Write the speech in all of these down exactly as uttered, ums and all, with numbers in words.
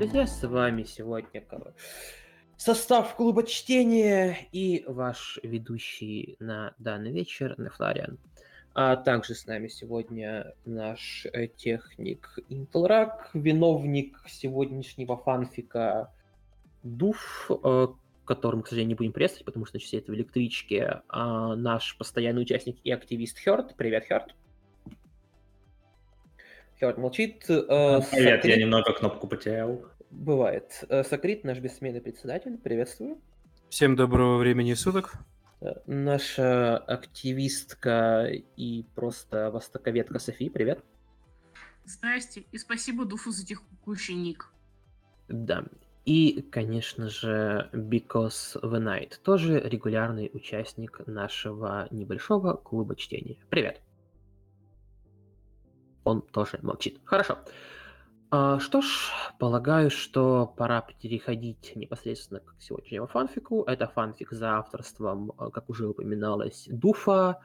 друзья, с вами сегодня ка- состав клуба чтения и ваш ведущий на данный вечер, Нефлариан. А также с нами сегодня наш э, техник Интелрак, виновник сегодняшнего фанфика Дуф, э, которым, к сожалению, не будем приветствовать, потому что начали это в электричке, а наш постоянный участник и активист Хёрд. Привет, Хёрд. Хёрд молчит. Э, Привет, я Сокрит. немного кнопку потерял. Бывает. Э, Сокрит, наш бессменный председатель. Приветствую. Всем доброго времени суток. Э, Наша активистка и просто востоковедка Софи. Привет. Здрасте, и спасибо Дуфу за текущий ник. Да. И, конечно же, Because the Night, тоже регулярный участник нашего небольшого клуба чтения. Привет. Он тоже молчит. Хорошо. А, Что ж, полагаю, что пора переходить непосредственно к сегодняшнему фанфику. Это фанфик за авторством, а, как уже упоминалось, Дуфа,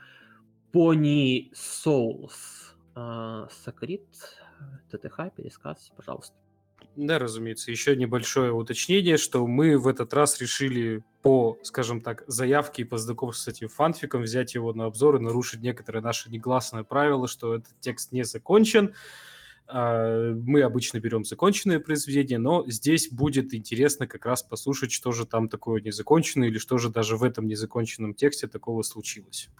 Пони Соулс. А, Сокрит, ТТХ, пересказ, пожалуйста. Да, разумеется, еще небольшое уточнение, что мы в этот раз решили по, скажем так, заявке и по знакомству с этим фанфиком взять его на обзор и нарушить некоторые наши негласные правила, что этот текст не закончен. А, Мы обычно берем законченные произведения, но здесь будет интересно как раз послушать, что же там такое незаконченное или что же даже в этом незаконченном тексте такого случилось.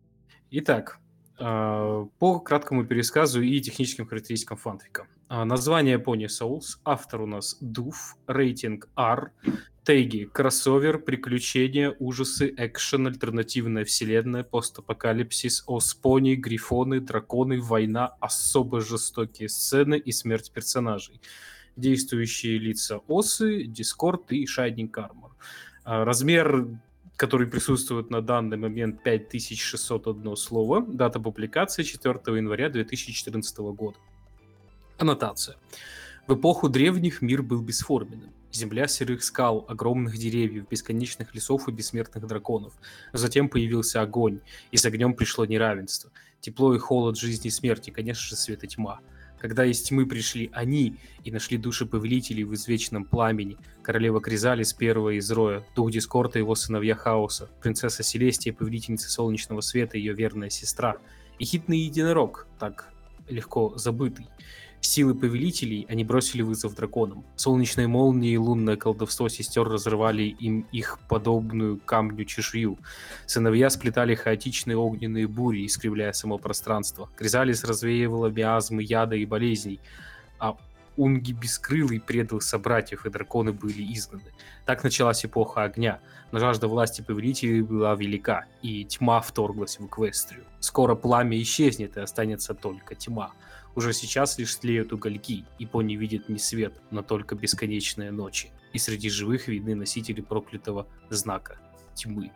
Итак, а, по краткому пересказу и техническим характеристикам фанфика. А, Название Pony Souls, автор у нас Дуф, рейтинг R, теги кроссовер, приключения, ужасы, экшен, альтернативная вселенная, постапокалипсис, оспони, грифоны, драконы, война, особо жестокие сцены и смерть персонажей. Действующие лица осы, Дискорд и Shining Armor. А, Размер, который присутствует на данный момент, пять тысяч шестьсот одно слово. Дата публикации четвёртого января две тысячи четырнадцатого года. Аннотация. В эпоху древних мир был бесформенным. Земля серых скал, огромных деревьев, бесконечных лесов и бессмертных драконов. Затем появился огонь, и с огнем пришло неравенство. Тепло и холод жизни и смерти, конечно же, свет и тьма. Когда из тьмы пришли они и нашли души повелителей в извечном пламени, королева Кризалис, первая из Роя, дух Дискорда и его сыновья Хаоса, принцесса Селестия, повелительница Солнечного Света и ее верная сестра, и хитный единорог, так легко забытый. Силы повелителей они бросили вызов драконам. Солнечные молнии и лунное колдовство сестер разрывали им их подобную камню чешую. Сыновья сплетали хаотичные огненные бури, искривляя само пространство. Кризалис развеивала миазмы яда и болезней, а Унги Бескрылый предал собратьев, и драконы были изгнаны. Так началась эпоха огня, но жажда власти повелителей была велика, и тьма вторглась в Эквестрию. Скоро пламя исчезнет, и останется только тьма. Уже сейчас лишь тлеют угольки, и Пони видит не свет, но только бесконечные ночи. И среди живых видны носители проклятого знака тьмы.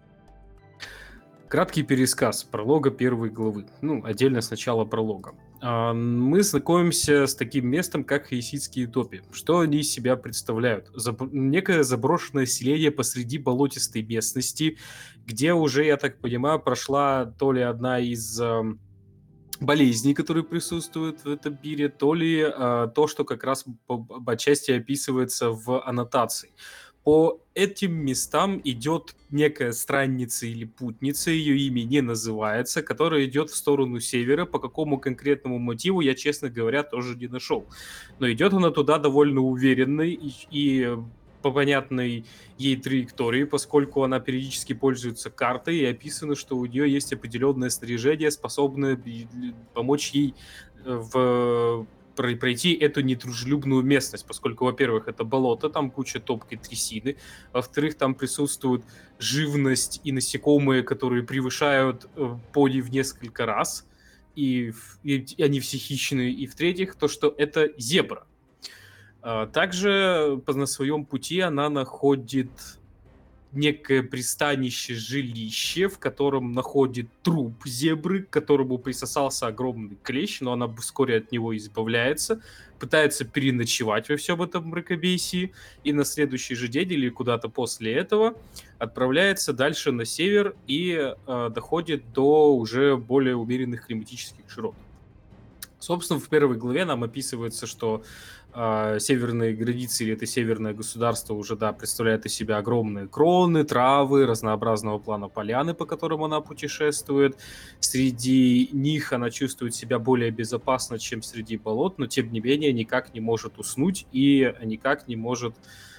Краткий пересказ пролога первой главы. Ну, отдельно сначала пролога. А, Мы знакомимся с таким местом, как Хаиситские топи. Что они из себя представляют? Заб- Некое заброшенное селение посреди болотистой местности, где уже, я так понимаю, прошла то ли одна из ам, болезней, которые присутствуют в этом мире, то ли а, то, что как раз по- по- отчасти описывается в аннотации. По этим местам идет некая странница или путница, ее имя не называется, которая идет в сторону севера. По какому конкретному мотиву, я, честно говоря, тоже не нашел. Но идет она туда довольно уверенно и, и по понятной ей траектории, поскольку она периодически пользуется картой, и описано, что у нее есть определенное снаряжение, способное би- помочь ей э, в про- пройти эту недружелюбную местность, поскольку, во-первых, это болото, там куча топкой трясины, во-вторых, там присутствует живность и насекомые, которые превышают э, пони в несколько раз, и, в- и они все хищные, и в-третьих, то, что это зебра. А, Также по- на своем пути она находит некое пристанище, жилище, в котором находит труп зебры, к которому присосался огромный клещ, но она вскоре от него избавляется, пытается переночевать во всем этом мракобесии, и на следующий же день или куда-то после этого отправляется дальше на север и э, доходит до уже более умеренных климатических широт. Собственно, в первой главе нам описывается, что э, северные границы или это северное государство уже, да, представляет из себя огромные кроны, травы, разнообразного плана поляны, по которым она путешествует. Среди них она чувствует себя более безопасно, чем среди болот, но тем не менее никак не может уснуть и никак не может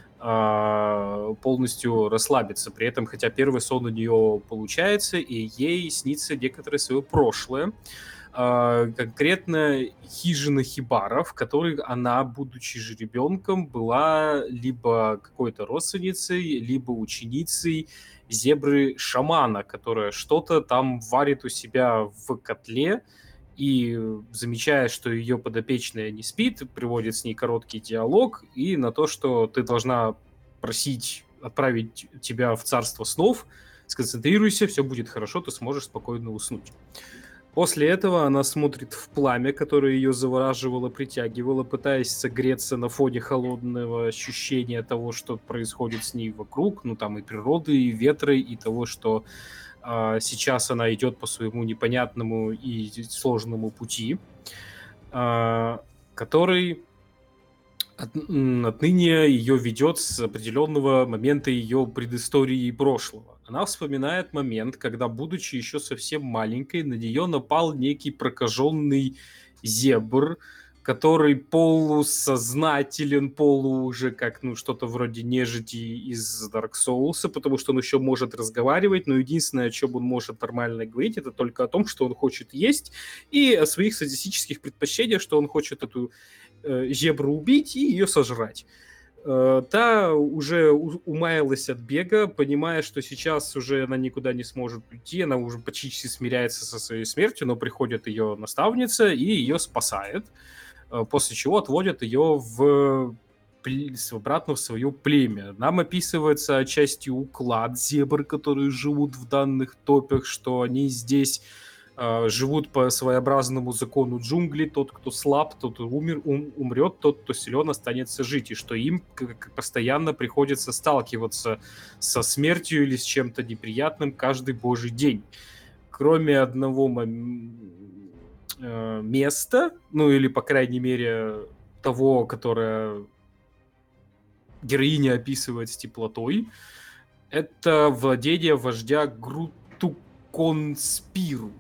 э, полностью расслабиться. При этом, хотя первый сон у нее получается, и ей снится некоторое свое прошлое. Uh, конкретно хижина Хибара, в которой она, будучи же ребенком, была либо какой-то родственницей, либо ученицей зебры-шамана, которая что-то там варит у себя в котле, и, замечая, что ее подопечная не спит, приводит с ней короткий диалог, и на то, что ты должна просить отправить тебя в царство снов, сконцентрируйся, все будет хорошо, ты сможешь спокойно уснуть. После этого она смотрит в пламя, которое ее завораживало, притягивало, пытаясь согреться на фоне холодного ощущения того, что происходит с ней вокруг, ну там и природы, и ветра, и того, что э, сейчас она идет по своему непонятному и сложному пути, э, который от, отныне ее ведет с определенного момента ее предыстории и прошлого. Она вспоминает момент, когда, будучи еще совсем маленькой, на нее напал некий прокаженный зебр, который полусознателен, полу уже как, ну, что-то вроде нежити из Dark Souls, потому что он еще может разговаривать, но единственное, о чем он может нормально говорить, это только о том, что он хочет есть, и о своих садистических предпочтениях, что он хочет эту э, зебру убить и ее сожрать. Та уже умаялась от бега, понимая, что сейчас уже она никуда не сможет уйти, она уже почти смиряется со своей смертью, но приходит ее наставница и ее спасает, после чего отводят ее в... обратно в свое племя. Нам описывается отчасти уклад зебр, которые живут в данных топях, что они здесь живут по своеобразному закону джунглей. Тот, кто слаб, тот умер, ум, умрет, тот, кто силен, останется жить. И что им как постоянно приходится сталкиваться со смертью или с чем-то неприятным каждый божий день. Кроме одного мом... места, ну или, по крайней мере, того, которое героиня описывает с теплотой, это владение вождя Грутуконспиру,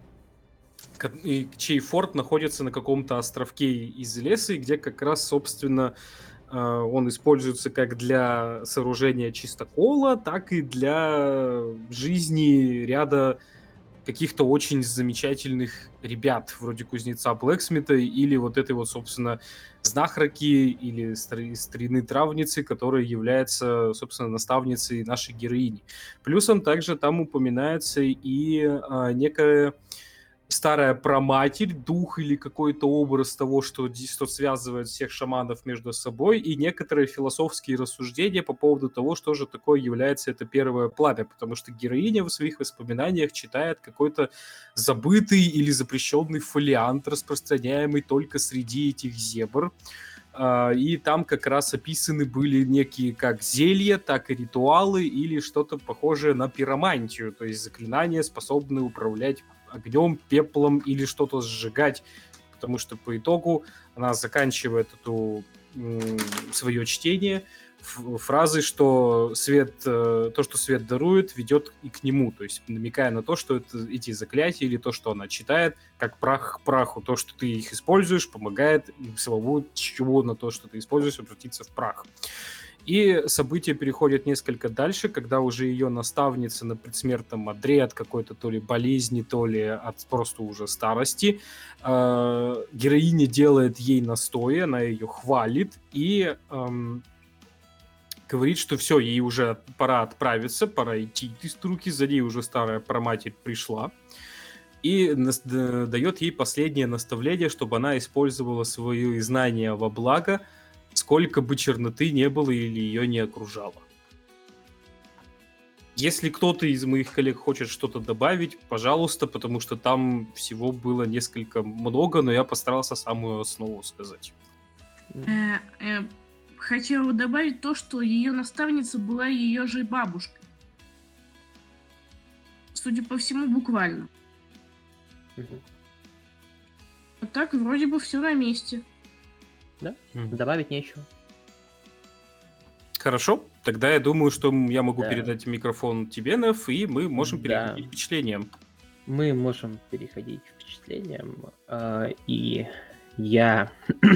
чей форт находится на каком-то островке из леса, где как раз, собственно, он используется как для сооружения чистокола, так и для жизни ряда каких-то очень замечательных ребят, вроде кузнеца Блэксмита или вот этой вот, собственно, знахарки или старины травницы, которая является, собственно, наставницей нашей героини. Плюсом также там упоминается и а, некая старая праматерь, дух или какой-то образ того, что, что связывает всех шаманов между собой, и некоторые философские рассуждения по поводу того, что же такое является это первое пламя, потому что героиня в своих воспоминаниях читает какой-то забытый или запрещенный фолиант, распространяемый только среди этих зебр, и там как раз описаны были некие как зелья, так и ритуалы или что-то похожее на пиромантию, то есть заклинания, способные управлять огнем, пеплом или что-то сжигать, потому что по итогу она заканчивает эту м, свое чтение фразой, что свет, то, что свет дарует, ведет и к нему, то есть намекая на то, что это, эти заклятия или то, что она читает, как прах к праху, то, что ты их используешь, помогает самому чего на то, что ты используешь, обратиться в прах. И события переходят несколько дальше, когда уже ее наставница на предсмертном одре от какой-то то ли болезни, то ли от просто уже старости. Э, героиня делает ей настои, она ее хвалит и эм, говорит, что все, ей уже пора отправиться, пора идти из руки, за ней уже старая праматерь пришла. И нас, д, дает ей последнее наставление, чтобы она использовала свои знания во благо, сколько бы черноты не было или ее не окружало. Если кто-то из моих коллег хочет что-то добавить, пожалуйста, потому что там всего было несколько много, но я постарался самую основу сказать. Э, э, хотела добавить то, что ее наставница была ее же бабушкой. Судя по всему, буквально. А так вроде бы все на месте. Мгм. Добавить нечего. Хорошо, тогда я думаю, что м, я могу Да. передать микрофон тебе, Неф, и мы можем Да. переходить к впечатлениям. Мы можем переходить к впечатлениям. а, И я,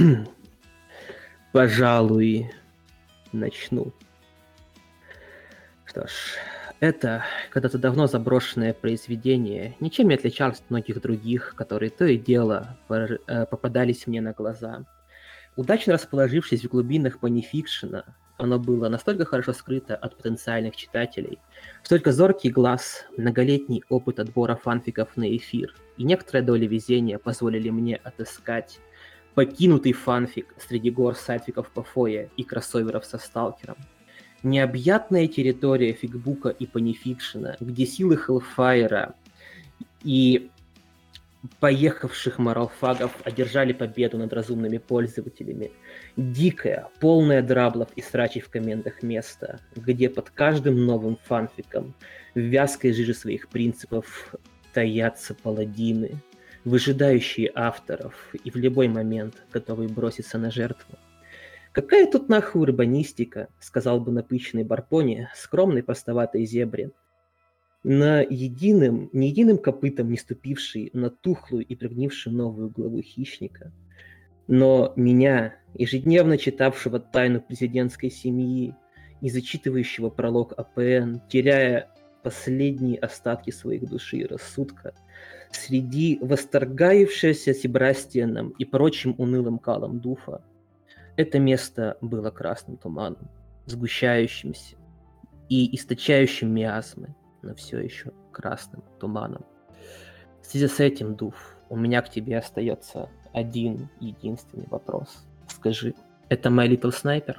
пожалуй, начну. Что ж, это когда-то давно заброшенное произведение ничем не отличалось от многих других, которые то и дело пор- э, попадались мне на глаза. Удачно расположившись в глубинах панификшена, оно было настолько хорошо скрыто от потенциальных читателей, что только зоркий глаз, многолетний опыт отбора фанфиков на эфир и некоторая доля везения позволили мне отыскать покинутый фанфик среди гор сайтфиков по фое и кроссоверов со сталкером. Необъятная территория фигбука и панификшена, где силы Hellfire и поехавших моралфагов одержали победу над разумными пользователями. Дикое, полное драблов и срачей в комментах место, где под каждым новым фанфиком в вязкой жиже своих принципов таятся паладины, выжидающие авторов и в любой момент готовые броситься на жертву. «Какая тут нахуй урбанистика», — сказал бы напыщенный Барпони, скромной простоватой зебре, на единым, ни единым копытом не ступивший на тухлую и прогнившую новую главу хищника. Но меня, ежедневно читавшего тайну президентской семьи и зачитывающего пролог АПН, теряя последние остатки своих души и рассудка, среди восторгающегося Себастьяном и прочим унылым калом Дуфа, это место было красным туманом, сгущающимся и источающим миазмы, но все еще красным туманом. В связи с этим, Дуф, у меня к тебе остается один единственный вопрос. Скажи, это My Little Sniper?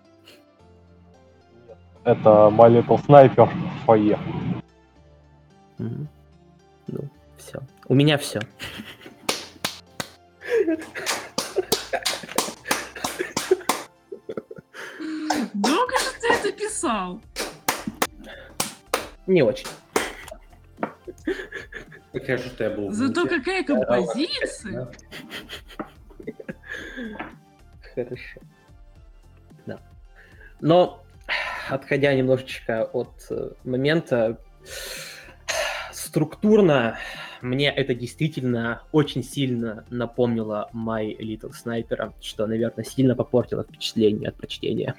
Это My Little Sniper в фойе. Мгм. Ну, все. У меня все. Долго же ты это писал? Не очень. Покажу, что я был. Зато внутри. какая композиция! Хорошо. Да. Но, отходя немножечко от э, момента, структурно мне это действительно очень сильно напомнило My Little Sniper, что, наверное, сильно попортило впечатление от прочтения.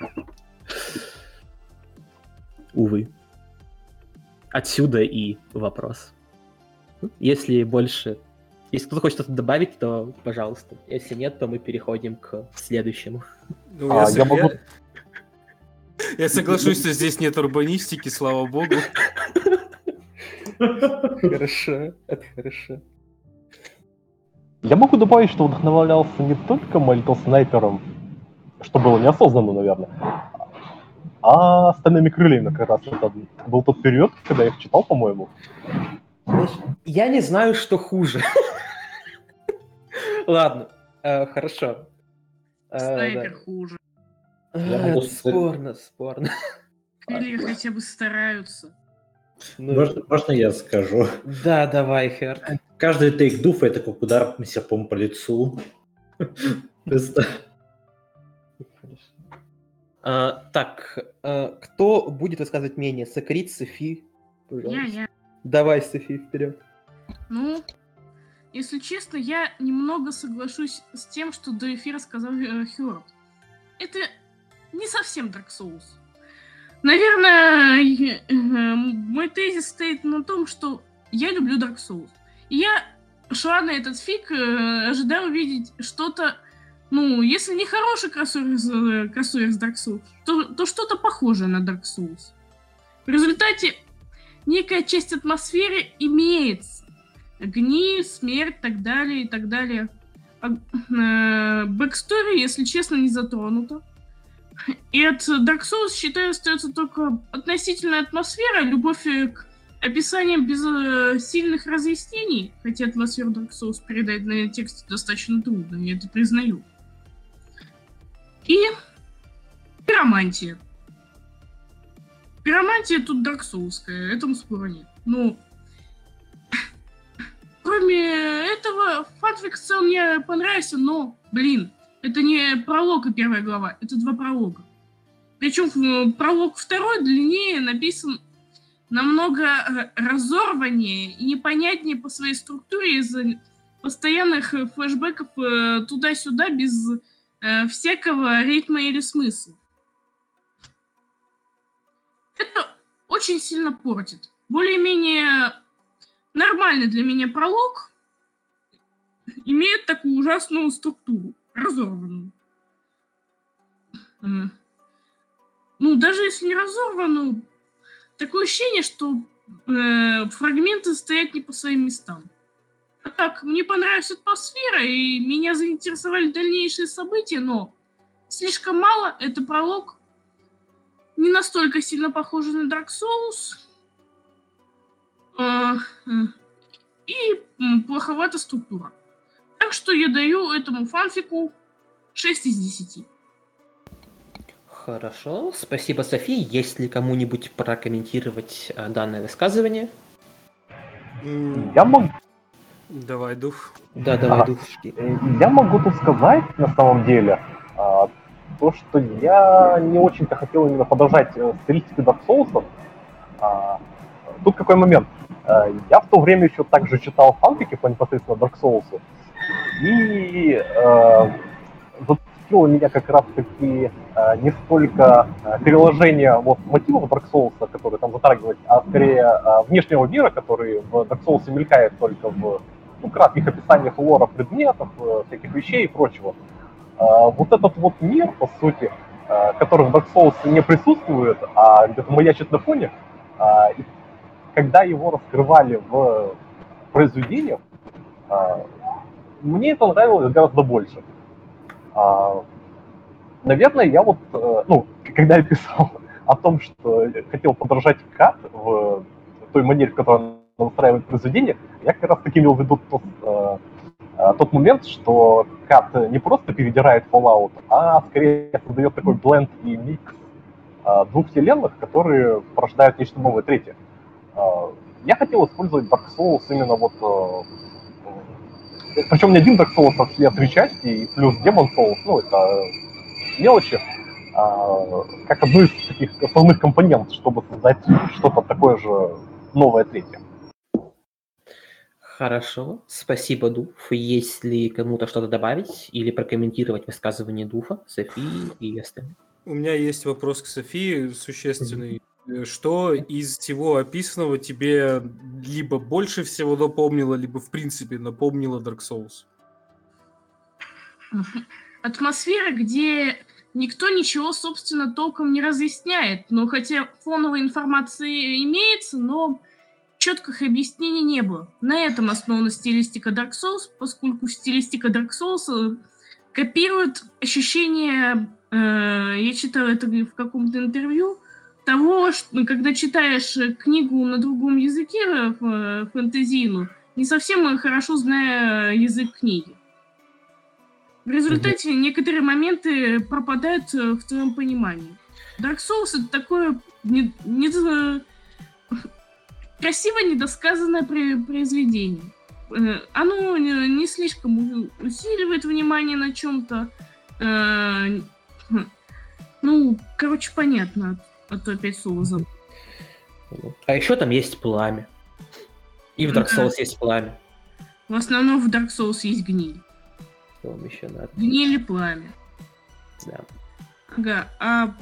Увы. Отсюда и вопрос. Если больше... Если кто-то хочет что-то добавить, то пожалуйста. Если нет, то мы переходим к следующему. Ну, А, я, я сог- могу- я- я соглашусь, что здесь нет урбанистики, слава богу. Хорошо, это хорошо. Я могу добавить, что вдохновлялся не только My Little Sniper, что было неосознанно, наверное, а «Стальными крыльями» как раз. Это был тот период, когда я их читал, по-моему. Знаешь, я не знаю, что хуже. Ладно, э, хорошо. Э, Снайпер да. хуже. Я А, могу это сказать- спорно, спорно. Крылья хотя бы стараются. Ну, Можно, можно я скажу? Да, давай, Херт. Каждый тейк дуфа — это как удар серпом по лицу. Просто- А, так, а, кто будет рассказывать мнение? Сокрит, Софи? Пожалуйста. Я, я. Давай, Софи, вперед. Ну, если честно, я немного соглашусь с тем, что до эфира сказал э, Хёрд. Это не совсем Dark Souls. Наверное, э, э, мой тезис стоит на том, что я люблю Dark Souls. И я шла на этот фиг, э, ожидая увидеть что-то, ну, если не хороший кроссовер из, э, кроссовер из Dark Souls, то, то что-то похожее на Dark Souls. В результате некая часть атмосферы имеется. Огни, смерть, так далее и так далее. А, э, бэкстори, если честно, не затронута. И от Dark Souls, считаю, остается только относительная атмосфера, любовь э, к описаниям без э, сильных разъяснений, хотя атмосферу Dark Souls передать на тексте достаточно трудно, я это признаю. И пиромантия. Пиромантия тут Dark Souls'ская, этому спора нет. Но кроме кроме этого, фанфик в целом мне понравился, но, блин, это не пролог и первая глава, это два пролога. Причем пролог второй длиннее, написан намного разорваннее и непонятнее по своей структуре из-за постоянных флешбеков туда-сюда без э, всякого ритма или смысла. Это очень сильно портит. Более-менее нормальный для меня пролог имеет такую ужасную структуру, разорванную. Ну, даже если не разорванную, такое ощущение, что э, фрагменты стоят не по своим местам. А так, мне понравилась атмосфера, и меня заинтересовали дальнейшие события, но слишком мало. Это пролог не настолько сильно похожий на Dark Souls. Э, э, и м, плоховата структура. Так что я даю этому фанфику шесть из десяти. Хорошо, спасибо, София. Есть ли кому-нибудь прокомментировать а, данное высказывание? М, Я могу, Давай, Дух. Да, давай, Ага. душечки. э, я могу тут сказать, на самом деле, а, то, что я не очень-то хотел именно подражать э, стилистике Dark Souls. А, тут какой момент. Э, Я в то время еще также читал фанфики по непосредственно Dark Souls, и э, зацепило меня как раз-таки э, не столько э, переложение вот, мотивов Dark Souls, которые там затрагивают, а скорее э, внешнего мира, который в Dark Souls мелькает только в ну, кратких описаниях лора предметов, э, всяких вещей и прочего. Э, вот этот вот мир, по сути, э, который в Dark Souls не присутствует, а где-то маячит на фоне, э, и когда его раскрывали в произведениях, э, мне это нравилось гораздо больше. А, наверное, я вот, э, ну, когда я писал о том, что хотел подражать Кат в той манере, в которой она настраивает произведение, я как раз таки имел в виду тот, э, э, тот момент, что Кат не просто передирает Fallout, а скорее создает такой бленд и микс э, двух вселенных, которые порождают нечто новое, третье. Э, я хотел использовать Dark Souls именно вот э, причем не один Dark Souls, а все три части, и плюс Demon Souls, ну, это мелочи, а, как одну из таких основных компонентов, чтобы создать что-то такое же новое третье. Хорошо, спасибо, Дуф. Есть ли кому-то что-то добавить или прокомментировать высказывание Дуфа, Софии и остальных? У меня есть вопрос к Софии существенный. Э, Что из всего описанного тебе либо больше всего напомнило, либо в принципе напомнило Dark Souls? Атмосфера, где никто ничего, собственно, толком не разъясняет. Но хотя фоновая информация имеется, но четких объяснений не было. На этом основана стилистика Dark Souls, поскольку стилистика Dark Souls э, копирует ощущение, э, я читала это в каком-то интервью, того, что когда читаешь э, книгу на другом языке, э, ф- э, фэнтезийную, не совсем э, хорошо зная язык книги. В результате некоторые моменты пропадают э, в твоем понимании. Dark Souls — это такое не, не, э, красиво недосказанное при- произведение. Э, Оно не, не слишком у- усиливает внимание на чем-то. Э, хм. Ну, короче, понятно, а то опять слово забыл. А еще там есть пламя. И в Dark Да. Souls есть пламя. В основном в Dark Souls есть гниль. Что вам еще надо? Гниль и пламя. Да. Ага, а...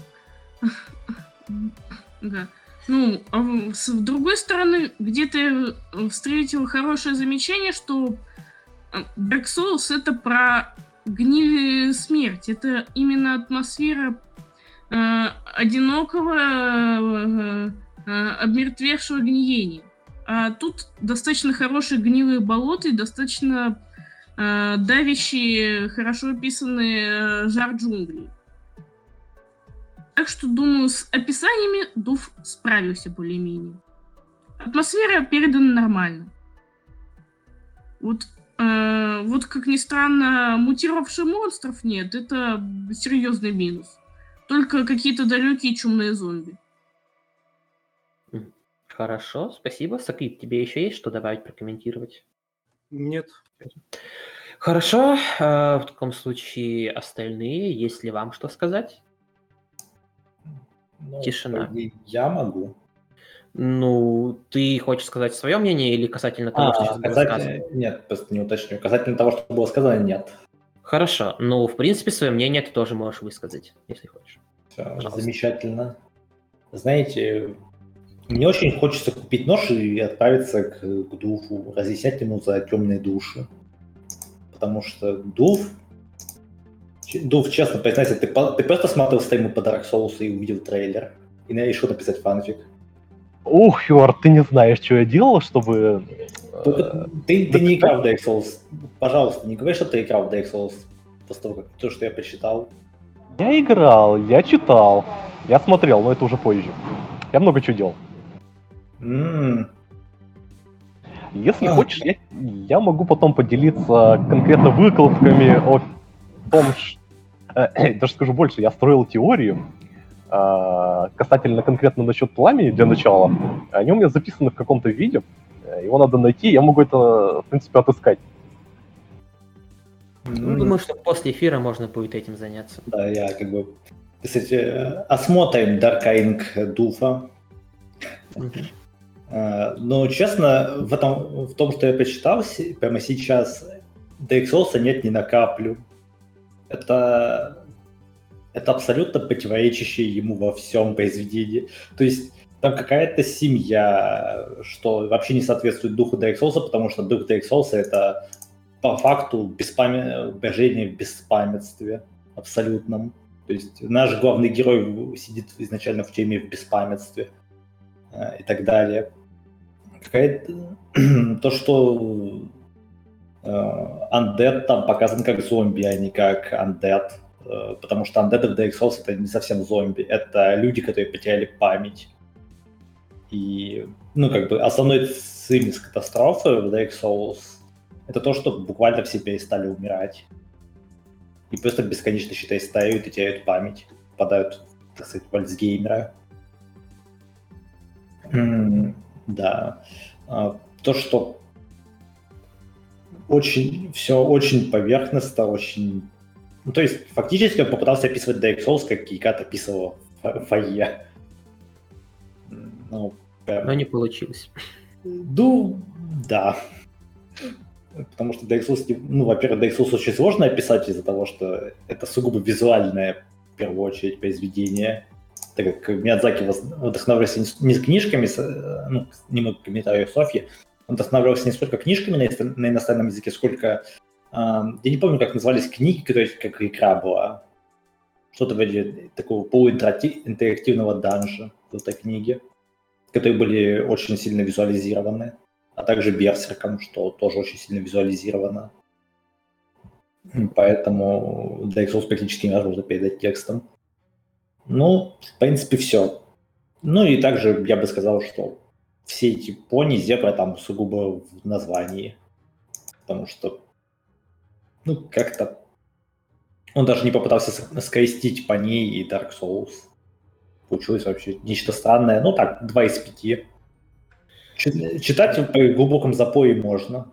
Ага. Ну, а в- с другой стороны, где-то я встретил хорошее замечание, что э, Dark Souls — это про гниль и смерть. Это именно атмосфера э, одинокого, э, э, обмертвевшего гниения. А тут достаточно хорошие гнилые болота и достаточно э, давящие, хорошо описанный э, жар джунглей. Так что, думаю, с описаниями Дуф справился более-менее. Атмосфера передана нормально. Вот, э, вот как ни странно, мутировавших монстров нет. Это серьезный минус. Только какие-то далекие чумные зомби. Хорошо, спасибо. Сакит, тебе еще есть что добавить, прокомментировать? Нет. Хорошо, э, в таком случае остальные, есть ли вам что сказать? Ну, Тишина. по идее, я могу. Ну, ты хочешь сказать свое мнение или касательно того, что А, сейчас было сказано? касательно... Нет, просто не уточню. Касательно того, что было сказано, нет. Хорошо, ну, в принципе, свое мнение ты тоже можешь высказать, если хочешь. Всё, Пожалуйста. замечательно. Знаете, мне очень хочется купить нож и отправиться к, к Дуфу, разъяснять ему за темные души. Потому что Дуф... Ч- Дуф, честно признайся, ты, по- ты просто смотрел стримы по Dark Souls и увидел трейлер, и решил написать фанфик. Ух, Хьюард, ты не знаешь, что я делал, чтобы... Только э, ты, ты не написать? играл в Dark Souls. Пожалуйста, не говори, что ты играл в Dark Souls. После того, как то, что я прочитал. Я играл, я читал, я смотрел, но это уже позже. Я много чего делал. М, Если А. хочешь, я, я могу потом поделиться конкретно выкладками о том, ш- э, даже скажу больше, я строил теорию э, касательно конкретно насчет пламени для начала. Они у меня записаны в каком-то виде, э, его надо найти, я могу это, в принципе, отыскать. Ну, м, думаю, что после эфира можно будет этим заняться. Да, я как бы... Кстати, э, осмотрим Даркайнг Дуфа. Мгм. Э, Но, честно, в, этом, в том, что я прочитал се- прямо сейчас, Dark Souls нет ни на каплю. Это, это абсолютно противоречащее ему во всем произведении. То есть там какая-то семья, что вообще не соответствует духу Dark Souls, потому что дух Dark Souls — это по факту беспамя... брожение в беспамятстве абсолютном. То есть наш главный герой сидит изначально в теме в беспамятстве э, и так далее. Какая-то... То, что э, Undead там показан как зомби, а не как Undead. Э, потому что Undead в Dark Souls — это не совсем зомби, это люди, которые потеряли память. И, ну, как бы основной целью катастрофы в Dark Souls — это то, что буквально все перестали умирать. И просто бесконечно, считай, стареют и теряют память. Попадают, так сказать, в Альцгеймера. М, Да. А, То, что очень, все очень поверхностно, очень... Ну, то есть, фактически он попытался описывать Dark Souls, как Кейкат описывал ф- Фойе. М, Ну, прям... Но не получилось. Ну, да. Потому что Dark Souls, не- ну, во-первых, Dark Souls очень сложно описать из-за того, что это сугубо визуальное, в первую очередь, произведение. Так как Миядзаки воз- вдохновлялся не с- не с книжками, с, э, ну, немного комментариев Софьи, он вдохновлялся не столько книжками на, иностран- на иностранном языке, сколько... ам, я не помню, как назывались книги, которые как игра была. Что-то вроде такого полуинтерактивного данжа в этой книге, которые были очень сильно визуализированы, а также Берсерком, что тоже очень сильно визуализировано. М, Поэтому Dark Souls практически невозможно передать текстом. Ну, в принципе, все. Ну и также я бы сказал, что все эти пони, зебра там сугубо в названии. Потому что, ну, как-то он даже не попытался с- скрестить пони и Dark Souls. Получилось вообще нечто странное. Ну так, два из пяти. Чи- Читать по глубоком запое можно.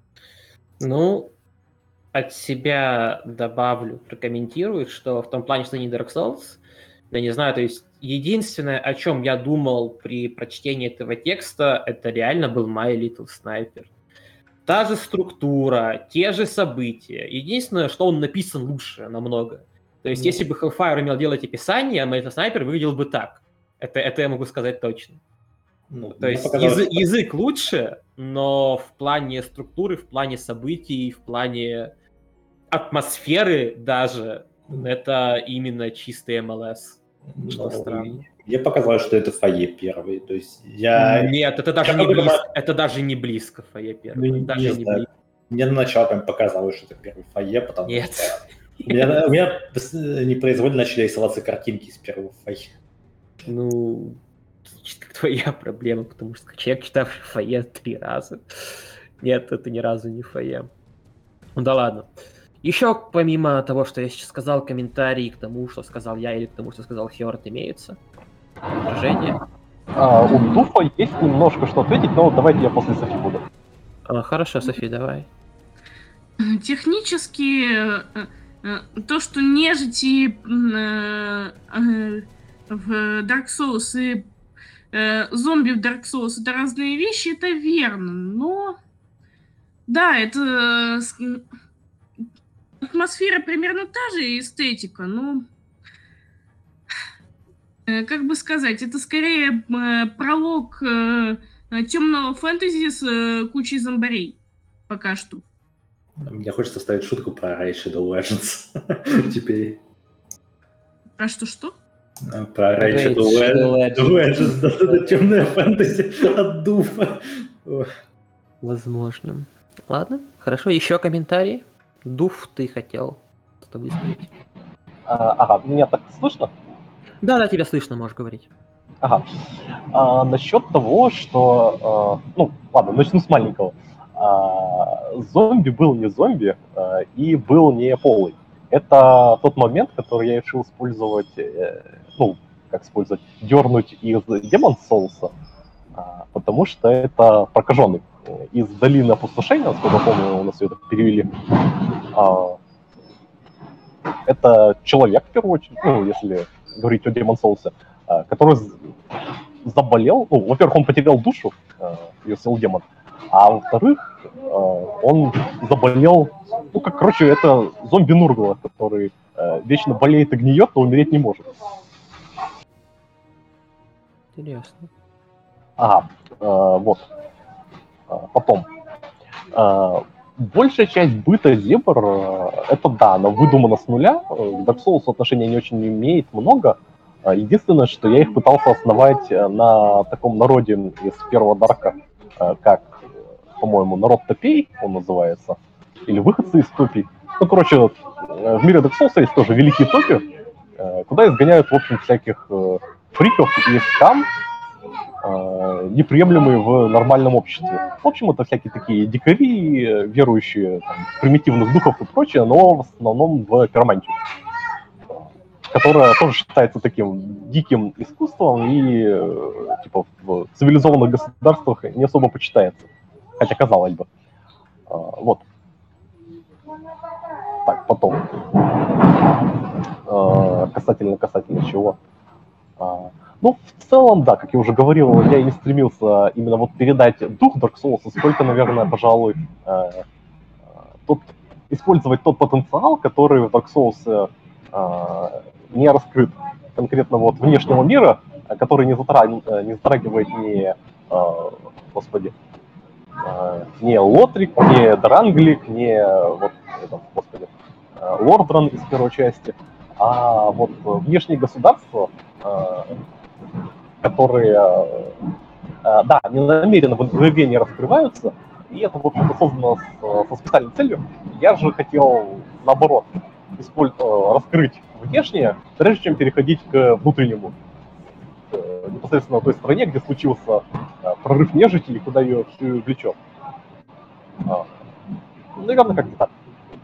Ну, от себя добавлю, прокомментирую, что в том плане, что не Dark Souls, я не знаю, то есть единственное, о чем я думал при прочтении этого текста, это реально был My Little Sniper. Та же структура, те же события. Единственное, что он написан лучше намного. То есть, Ну. если бы Hellfire умел делать описание, My Little Sniper выглядел бы так. Это, это я могу сказать точно. Ну, То мне есть показалось, язы- что- язык лучше, но в плане структуры, в плане событий, в плане атмосферы даже, это именно чистый эм эл эс. Что ну, странно. мне показалось, что это Фойе первый. То есть я... Нет, это даже я не подумал- близко. Это даже не близко Фойе Ну, первый. не Даже не знаю. близко. Мне на начало прям показалось, что это первый Фойе, потому Нет. что у меня, у меня пос- непроизвольно начали рисоваться картинки из первого Фойе. Ну, чисто твоя проблема, потому что человек, читавший Фойе три раза. Нет, это ни разу не Фойе. Ну да ладно. Еще помимо того, что я сейчас сказал, комментарии к тому, что сказал я, или к тому, что сказал Хьорд, имеются? Возражения? А, у Дуфа есть немножко что ответить, но давайте я после Софи буду. А, хорошо, Софи, давай. Технически, э, э, то, что нежити э, э, в Dark Souls и э, зомби в Dark Souls — это разные вещи, это верно, но да, это э, с- м, атмосфера примерно та же и эстетика, но э, как бы сказать, это скорее э, пролог э, темного фэнтези с э, кучей зомбарей пока что. Мне хочется ставить шутку про Ray Shadow Legends теперь. А что что? А, Про Ray Raid Shadow Shadow Legends, Legends. да, это темная фэнтези от Дуфа. Ох. Возможно. Ладно, хорошо, еще комментарии. Дуф, ты хотел что-то высказать. А, ага, меня так слышно? Да, да, тебя слышно, можешь говорить. Ага. А, насчет того, что... а, ну, ладно, начну с маленького. А, зомби был не зомби а, и был не полый. Это тот момент, который я решил использовать, э, ну, как использовать, дернуть из Demon Souls, а, потому что это прокаженный. Из долины опустошения, насколько я помню, у нас ее так перевели. А, это человек, в первую очередь, ну, если говорить о Demon Souls, а, который заболел, ну, во-первых, он потерял душу, ее съел демон, а во-вторых, э, он заболел, ну, как, короче, это зомби Нургла, который э, вечно болеет и гниет, но умереть не может. Интересно. Ага, э, вот. Э, потом. Э, большая часть быта зебр, э, это да, она выдумана с нуля, э, к Dark Souls отношения не очень имеет много. Единственное, что я их пытался основать на таком народе из первого Дарка, как, по-моему, народ топей он называется, или выходцы из топий. Ну, короче, в мире Dark Souls есть тоже великие топи, куда изгоняют, в общем, всяких фриков и скам, неприемлемые в нормальном обществе. В общем, это всякие такие дикари, верующие там, в примитивных духов и прочее, но в основном в пиромантию, которая тоже считается таким диким искусством и типа в цивилизованных государствах не особо почитается. Хотя казалось бы. Вот. Так, потом. Касательно, касательно чего. Ну, в целом, да, как я уже говорил, я и не стремился именно вот передать дух Dark Souls, сколько, наверное, пожалуй, тот, использовать тот потенциал, который в Dark Souls не раскрыт, конкретно вот внешнего мира, который не, затрагивает, не затрагивает ни, господи, не Лотрик, не Дранглик, не вот, это, господи, Лордран из первой части, а вот внешние государства, которые, да, не намеренно в игре не раскрываются, и это, в общем-то, создано с, со специальной целью. Я же хотел, наоборот, раскрыть внешнее, прежде чем переходить к внутреннему. Непосредственно той стране, где случился прорыв нежити и куда ее всю влечет. Наверное, как-то так.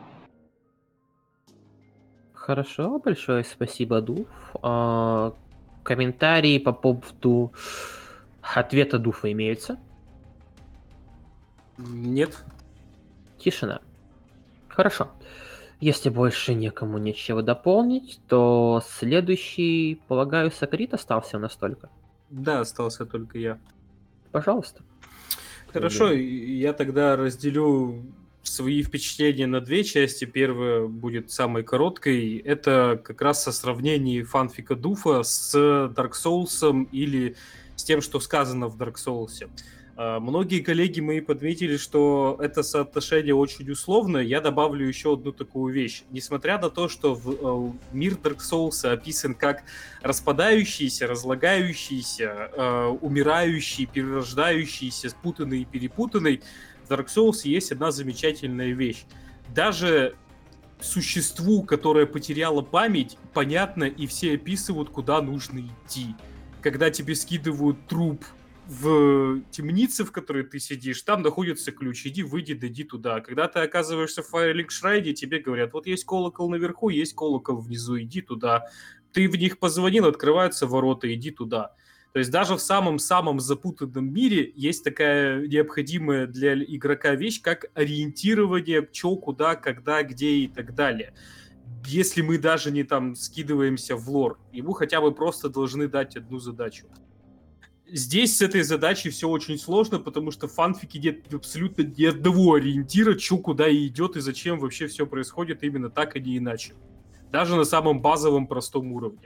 Хорошо, большое спасибо, Дуф. А, комментарии по поводу ответа Дуфа имеются? Нет. Тишина. Хорошо. Если больше некому нечего дополнить, то следующий, полагаю, Сокрит остался настолько. Да, остался только я. Пожалуйста. Хорошо, я тогда разделю свои впечатления на две части. Первая будет самой короткой. Это как раз со сравнением фанфика Дуфа с Dark Souls или с тем, что сказано в Dark Souls. Многие коллеги мои подметили, что это соотношение очень условное. Я добавлю еще одну такую вещь. Несмотря на то, что в, в мир Dark Souls описан как распадающийся, разлагающийся, э, умирающий, перерождающийся, спутанный и перепутанный, в Dark Souls есть одна замечательная вещь. Даже существу, которое потеряло память, понятно, и все описывают, куда нужно идти. Когда тебе скидывают труп в темнице, в которой ты сидишь, там находится ключ, иди, выйди, дойди туда. Когда ты оказываешься в Firelink Shrine, тебе говорят, вот есть колокол наверху, есть колокол внизу, иди туда. Ты в них позвонил, открываются ворота, иди туда. То есть даже в самом-самом запутанном мире есть такая необходимая для игрока вещь, как ориентирование, чё, куда, когда, где и так далее. Если мы даже не там скидываемся в лор, ему хотя бы просто должны дать одну задачу. Здесь с этой задачей все очень сложно, потому что в фанфике нет абсолютно ни одного ориентира, чё, куда и идет, и зачем вообще все происходит именно так, а не иначе. Даже на самом базовом простом уровне.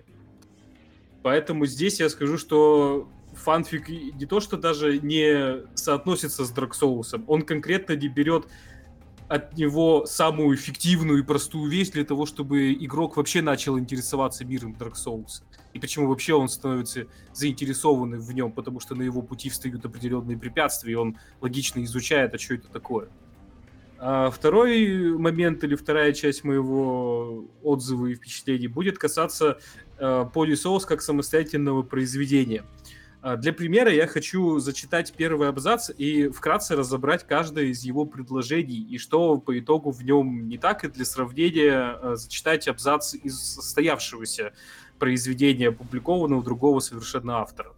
Поэтому здесь я скажу, что фанфик не то, что даже не соотносится с Dark Souls, он конкретно не берет от него самую эффективную и простую вещь для того, чтобы игрок вообще начал интересоваться миром Dark Souls. И почему вообще он становится заинтересованным в нем, потому что на его пути встают определенные препятствия, и он логично изучает, а что это такое. А второй момент или вторая часть моего отзыва и впечатлений будет касаться э, Polysouls как самостоятельного произведения. А для примера я хочу зачитать первый абзац и вкратце разобрать каждое из его предложений и что по итогу в нем не так, и для сравнения э, зачитать абзац из состоявшегося произведения, опубликованного другого совершенно автора.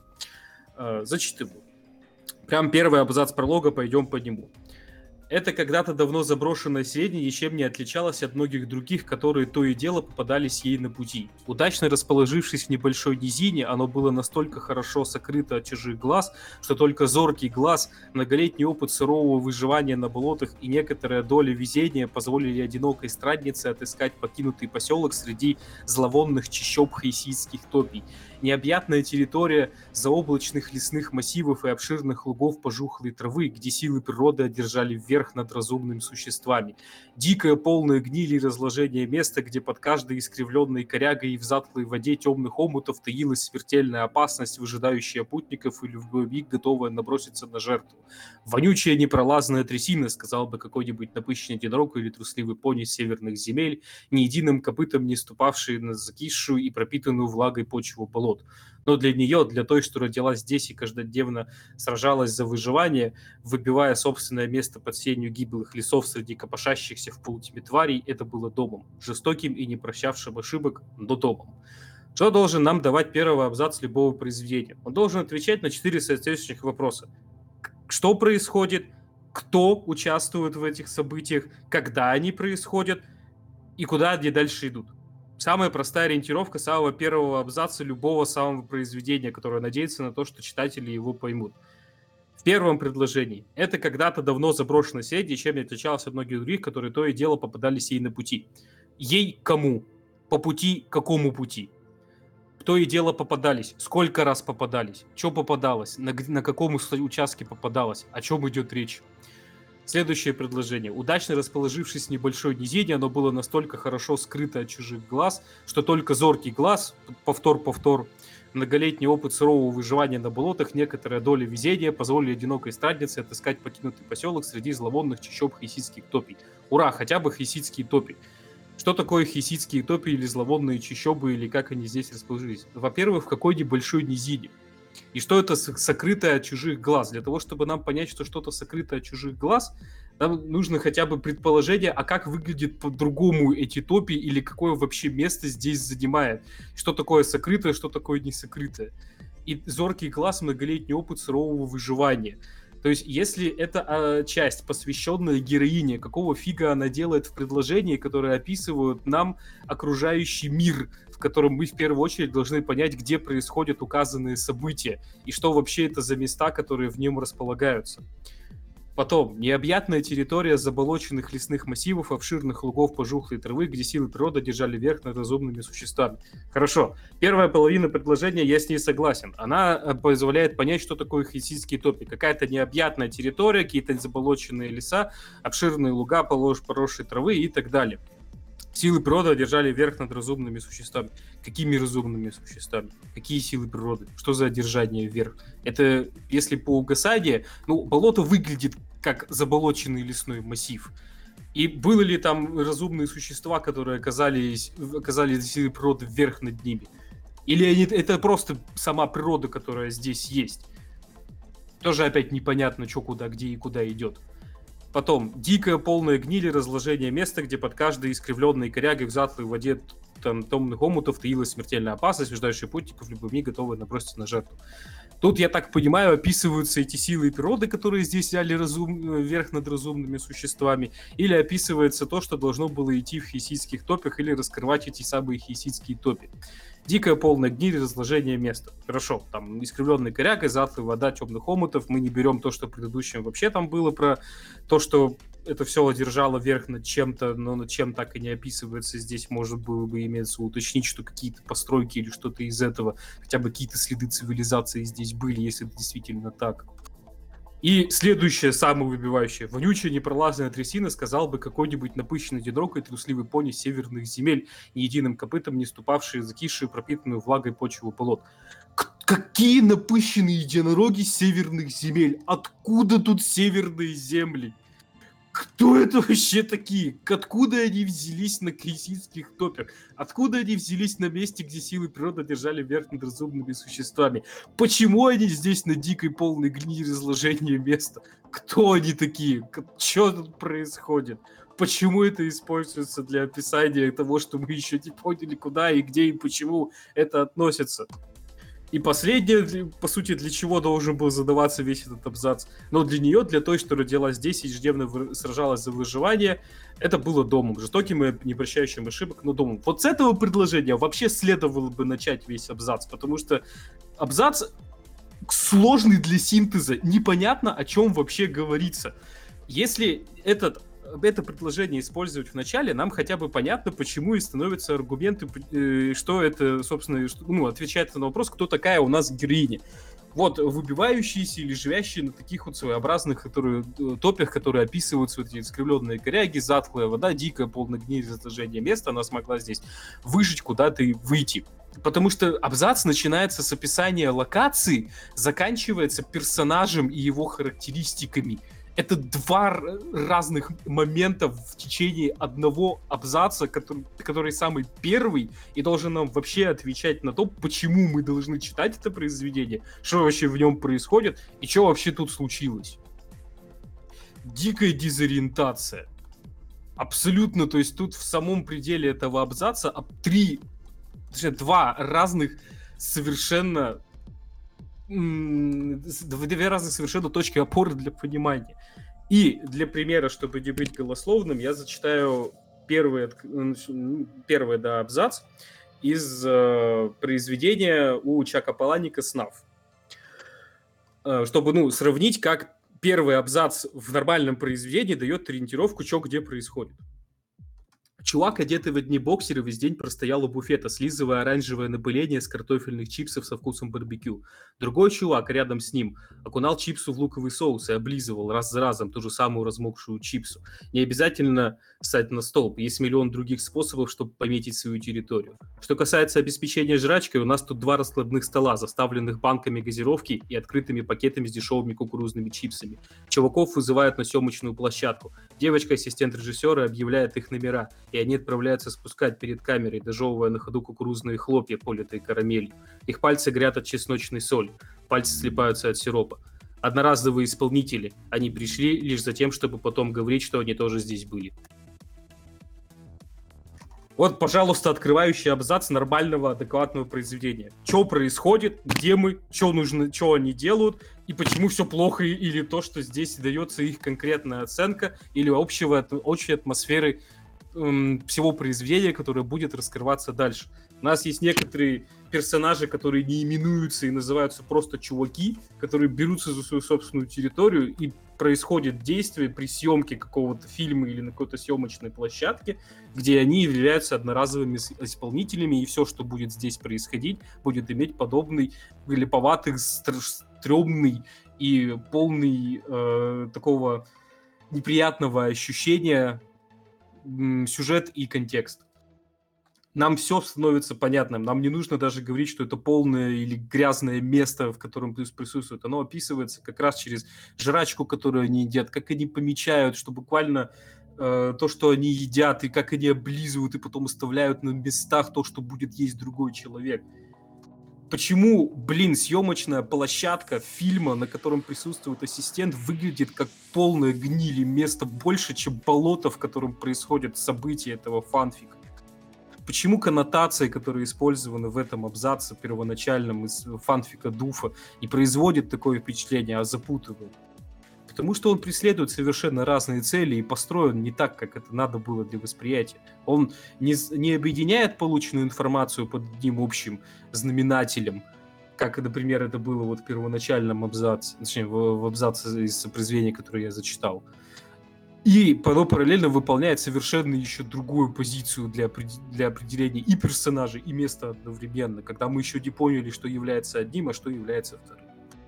Э, зачитываю. Прям первый абзац пролога, пойдем по нему. Это когда-то давно заброшенное селение ничем не отличалось от многих других, которые то и дело попадались ей на пути. Удачно расположившись в небольшой низине, оно было настолько хорошо сокрыто от чужих глаз, что только зоркий глаз, многолетний опыт сырого выживания на болотах и некоторая доля везения позволили одинокой страннице отыскать покинутый поселок среди зловонных чащоб хейсийских топий. Необъятная территория заоблачных лесных массивов и обширных лугов пожухлой травы, где силы природы одержали вверх над разумными существами. Дикое, полное гнили и разложение место, где под каждой искривленной корягой и в затклой воде темных омутов таилась смертельная опасность, выжидающая путников и в любой миг готовая наброситься на жертву. Вонючая непролазная трясина, сказал бы какой-нибудь напыщенный единорог или трусливый пони северных земель, ни единым копытом не ступавший на закисшую и пропитанную влагой почву болот. Но для нее, для той, что родилась здесь и каждодневно сражалась за выживание, выбивая собственное место под сенью гиблых лесов среди копошащихся в полутьме тварей, это было домом, жестоким и не прощавшим ошибок, но домом. Что должен нам давать первый абзац любого произведения? Он должен отвечать на четыре соответствующих вопроса. Что происходит? Кто участвует в этих событиях? Когда они происходят? И куда они дальше идут? Самая простая ориентировка самого первого абзаца любого самого произведения, которое надеется на то, что читатели его поймут. В первом предложении. Это когда-то давно заброшенная селение, чем не отличалось от многих других, которые то и дело попадались ей на пути. Ей кому? По пути какому пути? То и дело попадались. Сколько раз попадались? Что попадалось? На, на каком участке попадалось? О чем идет речь? Следующее предложение. Удачно расположившись в небольшой низине, оно было настолько хорошо скрыто от чужих глаз, что только зоркий глаз, повтор-повтор, многолетний опыт сырого выживания на болотах, некоторая доля везения позволили одинокой страннице отыскать покинутый поселок среди зловонных чащоб хейсидских топий. Ура, хотя бы хейсидские топи. Что такое хейсидские топи или зловонные чащобы, или как они здесь расположились? Во-первых, в какой небольшой низине. И что это сокрытое от чужих глаз? Для того, чтобы нам понять, что что-то сокрытое от чужих глаз, нам нужно хотя бы предположение, а как выглядит по-другому эти топи, или какое вообще место здесь занимает. Что такое сокрытое, что такое не сокрытое. И зоркий глаз, многолетний опыт сырого выживания. То есть, если это а, часть, посвященная героине, какого фига она делает в предложении, которые описывают нам окружающий мир, в котором мы в первую очередь должны понять, где происходят указанные события, и что вообще это за места, которые в нем располагаются. Потом, необъятная территория заболоченных лесных массивов, обширных лугов пожухлой травы, где силы природы держали верх над разумными существами. Хорошо. Первая половина предложения, я с ней согласен. Она позволяет понять, что такое хейсидские топи. Какая-то необъятная территория, какие-то заболоченные леса, обширные луга, поросшие травы и так далее. Силы природы одержали верх над разумными существами. Какими разумными существами? Какие силы природы? Что за одержание вверх? Это, если по угасанию, ну, болото выглядит как заболоченный лесной массив. И были ли там разумные существа, которые оказались, оказали силы природы вверх над ними? Или они, это просто сама природа, которая здесь есть? Тоже опять непонятно, что куда, где и куда идет. Потом, дикое, полное гнили, разложение места, где под каждой искривленной корягой в затлой воде там, томных омутов таилась смертельная опасность, веждающая путников в любой миг готовая наброситься на жертву. Тут, я так понимаю, описываются эти силы природы, которые здесь взяли разум... верх над разумными существами, или описывается то, что должно было идти в хессийских топях, или раскрывать эти самые хессийские топи. Дикая полная гниль, разложение места. Хорошо, там искривленный коряга, затлая вода, темных омутов. Мы не берем то, что в предыдущем вообще там было про то, что это все одержало верх над чем-то, но над чем так и не описывается. Здесь может было бы иметься уточнить, что какие-то постройки или что-то из этого, хотя бы какие-то следы цивилизации здесь были, если это действительно так. И следующее, самое выбивающее. Вонючая непролазная трясина, сказал бы какой-нибудь напыщенный дедрок и трусливый пони северных земель, ни единым копытом не ступавшие, закисшие, пропитанную влагой почву болот. К- какие напыщенные единороги северных земель? Откуда тут северные земли? Кто это вообще такие? Откуда они взялись на хессийских топях? Откуда они взялись на месте, где силы природы держали верх над разумными существами? Почему они здесь на дикой полной гнили разложения места? Кто они такие? Что тут происходит? Почему это используется для описания того, что мы еще не поняли, куда и где и почему это относится? И последнее, по сути, для чего должен был задаваться весь этот абзац. Но для нее, для той, что родилась здесь и ежедневно вы- сражалась за выживание, это было домом. Жестоким и не прощающим ошибок, но домом. Вот с этого предложения вообще следовало бы начать весь абзац, потому что абзац сложный для синтеза. Непонятно, о чем вообще говорится. Если этот это предложение использовать в начале, нам хотя бы понятно, почему и становятся аргументы, э, что это, собственно, что, ну, отвечает на вопрос, кто такая у нас героиня. Вот, выбивающиеся или живящие на таких вот своеобразных которые, топях, которые описываются вот эти искривленные коряги, затхлая вода, дикая, полная гниль, разложение места, она смогла здесь выжить куда-то и выйти. Потому что абзац начинается с описания локации, заканчивается персонажем и его характеристиками. Это два разных момента в течение одного абзаца, который, который самый первый и должен нам вообще отвечать на то, почему мы должны читать это произведение, что вообще в нем происходит и что вообще тут случилось. Дикая дезориентация. Абсолютно, то есть тут в самом пределе этого абзаца три, точнее, два разных совершенно... две разных совершенно точки опоры для понимания. И для примера, чтобы не быть голословным, я зачитаю первый, первый да, абзац из э, произведения у Чака Паланика «Снав». Э, чтобы ну, сравнить, как первый абзац в нормальном произведении дает ориентировку, что где происходит. Чувак, одетый в одни боксеры, весь день простоял у буфета, слизывая оранжевое напыление с картофельных чипсов со вкусом барбекю. Другой чувак рядом с ним окунал чипсу в луковый соус и облизывал раз за разом ту же самую размокшую чипсу. Не обязательно ссать на столб, есть миллион других способов, чтобы пометить свою территорию. Что касается обеспечения жрачкой, у нас тут два раскладных стола, заставленных банками газировки и открытыми пакетами с дешевыми кукурузными чипсами. Чуваков вызывают на съемочную площадку. Девочка-ассистент режиссера объявляет их номера, и они отправляются спускать перед камерой, дожевывая на ходу кукурузные хлопья, политые карамелью. Их пальцы горят от чесночной соли, пальцы слипаются от сиропа. Одноразовые исполнители. Они пришли лишь за тем, чтобы потом говорить, что они тоже здесь были. Вот, пожалуйста, открывающий абзац нормального, адекватного произведения. Что происходит, где мы, что нужно, что они делают, и почему все плохо, или то, что здесь дается их конкретная оценка, или общего, общей атмосферы эм, всего произведения, которое будет раскрываться дальше. У нас есть некоторые персонажи, которые не именуются и называются просто чуваки, которые берутся за свою собственную территорию, и происходит действие при съемке какого-то фильма или на какой-то съемочной площадке, где они являются одноразовыми исполнителями, и все, что будет здесь происходить, будет иметь подобный глиповатый, стрёмный и полный э, такого неприятного ощущения м, сюжет и контекст. Нам все становится понятным. Нам не нужно даже говорить, что это полное или грязное место, в котором плюс присутствует. Оно описывается как раз через жрачку, которую они едят, как они помечают, что буквально э, то, что они едят, и как они облизывают, и потом оставляют на местах то, что будет есть другой человек. Почему, блин, съемочная площадка фильма, на котором присутствует ассистент, выглядит как полное гнили место больше, чем болото, в котором происходят события этого фанфика? почему коннотации, которые использованы в этом абзаце первоначальном из фанфика Дуфа, не производят такое впечатление, а запутывают? Потому что он преследует совершенно разные цели и построен не так, как это надо было для восприятия. Он не, не объединяет полученную информацию под одним общим знаменателем, как, например, это было вот в первоначальном абзаце, точнее, в, в абзаце из произведения, которое я зачитал. И оно параллельно выполняет совершенно еще другую позицию для, для определения и персонажей, и места одновременно, когда мы еще не поняли, что является одним, а что является вторым.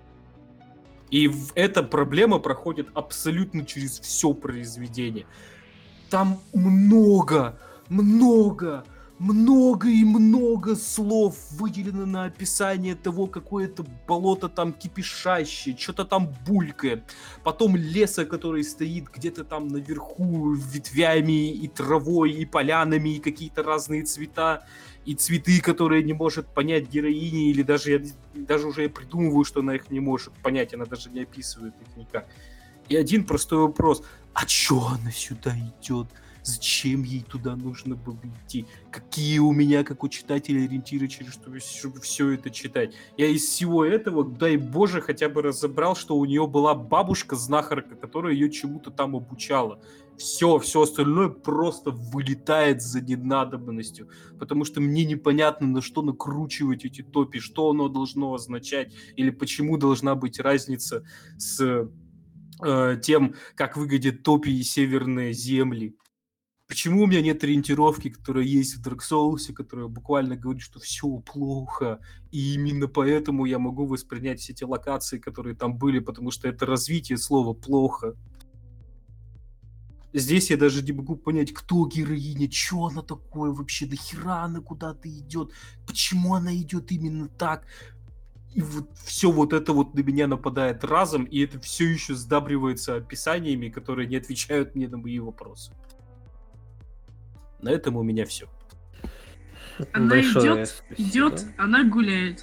И эта проблема проходит абсолютно через все произведение. Там много, много, много и много слов выделено на описание того, какое это болото там кипишащее, что-то там булькает. Потом леса, который стоит где-то там наверху ветвями и травой, и полянами, и какие-то разные цвета. И цветы, которые не может понять героиня, или даже я даже уже придумываю, что она их не может понять, она даже не описывает их никак. И один простой вопрос: а чё она сюда идет? Зачем ей туда нужно было идти? Какие у меня, как у читателя, ориентиры, через что, чтобы все это читать? Я из всего этого, дай боже, хотя бы разобрал, что у нее была бабушка-знахарка, которая ее чему-то там обучала. Все, все остальное просто вылетает за ненадобностью, потому что мне непонятно, на что накручивать эти топи, что оно должно означать, или почему должна быть разница с э, тем, как выглядят топи и северные земли. Почему у меня нет ориентировки, которая есть в Dark Souls, которая буквально говорит, что все плохо, и именно поэтому я могу воспринять все эти локации, которые там были, потому что это развитие слова «плохо». Здесь я даже не могу понять, кто героиня, что она такое вообще, нахера она куда-то идет, почему она идет именно так. И вот все вот это вот на меня нападает разом, и это все еще сдабривается описаниями, которые не отвечают мне на мои вопросы. На этом у меня все. Она Большое идет, спасибо. идет, она гуляет.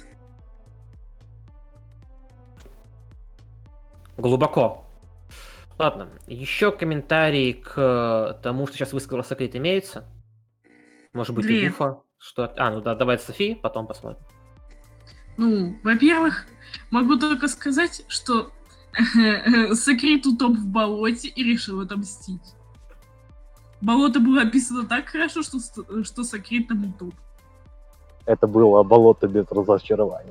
Глубоко. Ладно, еще комментарии к тому, что сейчас высказал Сокрит, имеются? Может быть, Две. у Дуфа? Что... А, ну да, давай Софии, потом посмотрим. Ну, во-первых, могу только сказать, что Сокрит утоп в болоте и решил отомстить. Болото было описано так хорошо, что, что Сокрит там утоп. Это было болото без разочарований.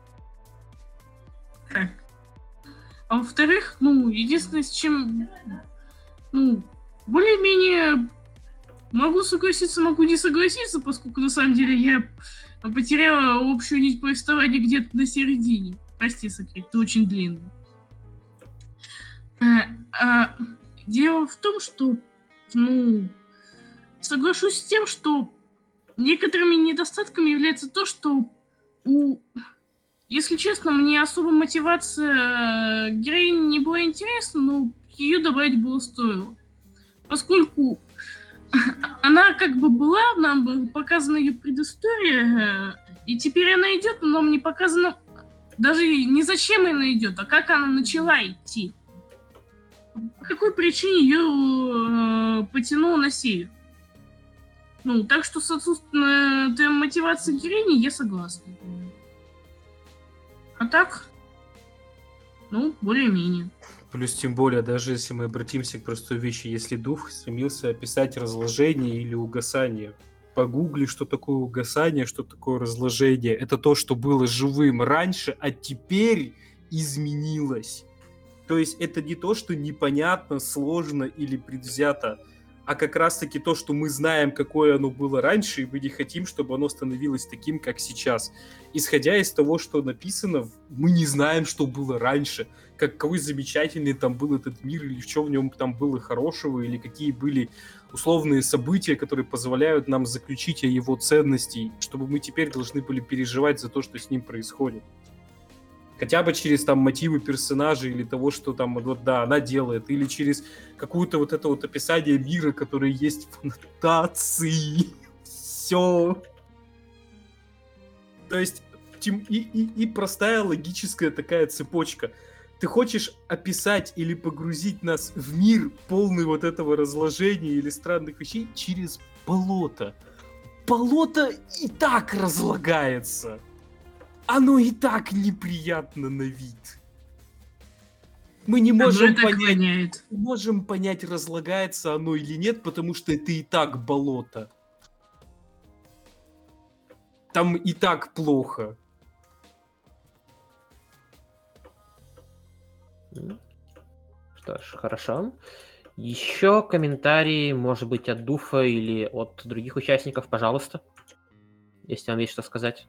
Так. А во-вторых, ну, единственное, с чем, ну, более-менее могу согласиться, могу не согласиться, поскольку на самом деле я потеряла общую нить повествования где-то на середине. Прости, Сокрит, ты очень длинный. А, а, дело в том, что, ну, соглашусь с тем, что некоторыми недостатками является то, что у... Если честно, мне особо мотивация героини не была интересна, но ее добавить было стоило. Поскольку она как бы была, нам показана ее предыстория, и теперь она идет, но нам не показано даже не зачем она идет, а как она начала идти. По какой причине ее э, потянуло на север. Ну, так что с отсутствием э, мотивации героини я согласна. А так, ну, более-менее. Плюс тем более, даже если мы обратимся к простой вещи, если дух стремился описать разложение или угасание, погугли, что такое угасание, что такое разложение. Это то, что было живым раньше, а теперь изменилось. То есть это не то, что непонятно, сложно или предвзято, а как раз-таки то, что мы знаем, какое оно было раньше, и мы не хотим, чтобы оно становилось таким, как сейчас. Исходя из того, что написано, мы не знаем, что было раньше, какой замечательный там был этот мир, или в чем в нем там было хорошего, или какие были условные события, которые позволяют нам заключить о его ценности, чтобы мы теперь должны были переживать за то, что с ним происходит. Хотя бы через там мотивы персонажей или того, что там вот, да, она делает, или через какое-то вот это вот описание мира, которое есть в аннотации. Все. То есть и, и, и простая логическая такая цепочка. Ты хочешь описать или погрузить нас в мир, полный вот этого разложения или странных вещей, через болото. болото и так разлагается. Оно и так неприятно на вид. Мы не Оно можем и так понять, воняет. не можем понять, разлагается оно или нет, потому что это и так болото. Там и так плохо. М. Что ж, хорошо. Еще комментарии, может быть, от Дуфа или от других участников, пожалуйста. Если вам есть что сказать.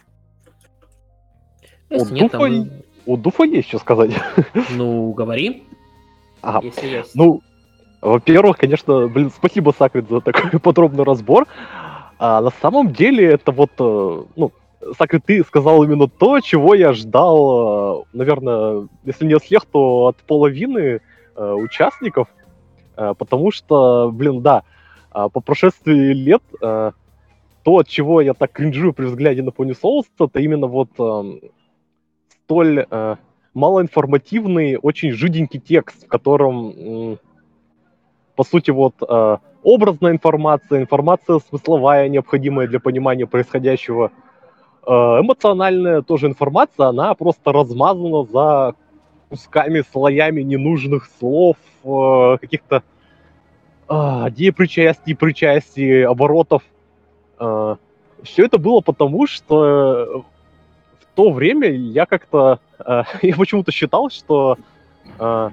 У Если нет, то Дуфа, мы... у Дуфа есть что сказать. Ну, говори, Ага. если есть. Ну, во-первых, конечно, блин, спасибо, Сакрит, за такой подробный разбор. А на самом деле это вот, э, ну, Сакрит, ты сказал именно то, чего я ждал, э, наверное, если не от всех, то от половины э, участников, э, потому что, блин, да, а по прошествии лет э, то, от чего я так кринжую при взгляде на Pony Souls, это именно вот э, столь э, малоинформативный, очень жиденький текст, в котором, э, по сути, вот э, образная информация, информация смысловая, необходимая для понимания происходящего, э, эмоциональная тоже информация, она просто размазана за кусками, слоями ненужных слов, э, каких-то э, депричастий, причастий, оборотов. Э, все это было потому, что в то время я как-то, э, я почему-то считал, что, э,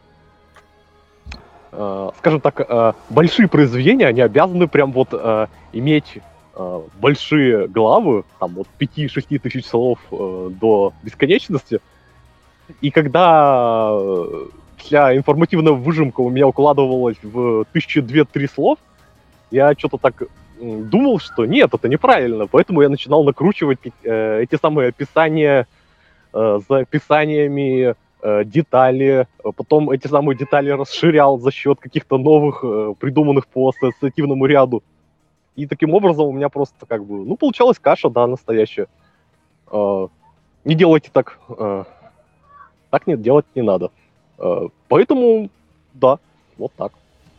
э, скажем так, э, большие произведения, они обязаны прям вот э, иметь э, большие главы, там вот пяти-шести тысяч слов э, до бесконечности. И когда э, вся информативная выжимка у меня укладывалась в тысячу две-три слов, я что-то так м, думал, что нет, это неправильно. Поэтому я начинал накручивать э, эти самые описания э, за описаниями э, детали. Потом эти самые детали расширял за счет каких-то новых, э, придуманных по ассоциативному ряду. И таким образом у меня просто как бы, ну, получалась каша, да, настоящая. Э, не делайте так. Э, так нет, делать не надо. Э, поэтому, да, вот так.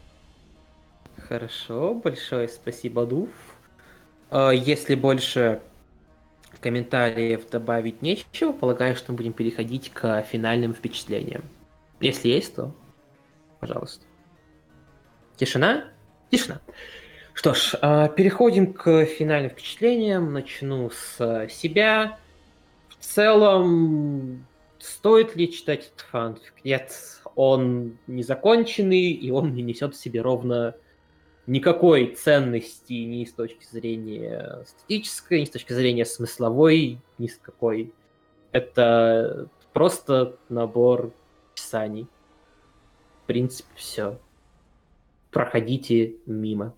Хорошо, большое спасибо, Дуф. А, Если больше комментариев добавить нечего, полагаю, что мы будем переходить к финальным впечатлениям. Если есть, то пожалуйста. Тишина? Тишина. Что ж, а, переходим к финальным впечатлениям. Начну с себя. В целом, стоит ли читать этот фанфик? Нет, он незаконченный, и он не несет в себе ровно никакой ценности ни с точки зрения эстетической, ни с точки зрения смысловой, ни с какой. Это просто набор описаний. В принципе, все. Проходите мимо.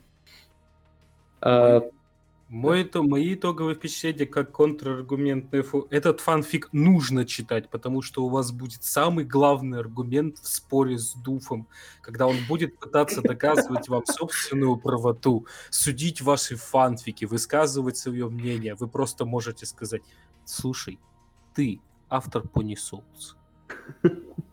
А, Мой, это, мои итоговые впечатления как контраргумент на эф о. Этот фанфик нужно читать, потому что у вас будет самый главный аргумент в споре с Дуфом, когда он будет пытаться доказывать вам собственную правоту, судить ваши фанфики, высказывать свое мнение. Вы просто можете сказать: слушай, ты автор Pony Souls.